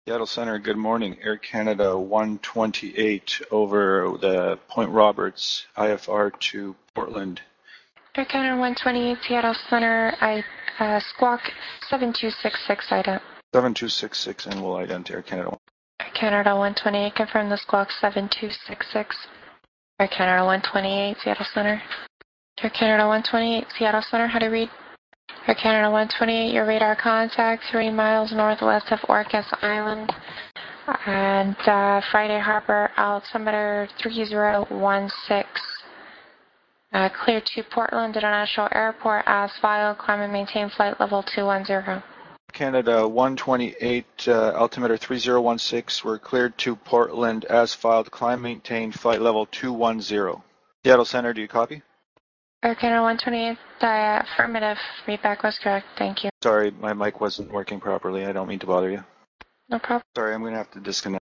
Seattle Center, good morning. Air Canada 128 over the Point Roberts, IFR to Portland. Air Canada 128, Seattle Center, squawk 7266 ident. 7266 and we'll ident Air Canada 1. Air Canada 128, confirm the squawk 7266. Air Canada 128, Seattle Center. Air Canada 128, Seattle Center, how to read? Air Canada 128, your radar contact 3 miles northwest of Orcas Island and Friday Harbor, altimeter 3016. Clear to Portland International Airport as filed. Climb and maintain flight level 210. Canada 128, altimeter 3016. We're cleared to Portland as filed. Climb, maintain flight level 210. Seattle Center, do you copy? Air Canada 128, affirmative. Readback was correct. Thank you. Sorry, my mic wasn't working properly. I don't mean to bother you. No problem. Sorry, I'm going to have to disconnect.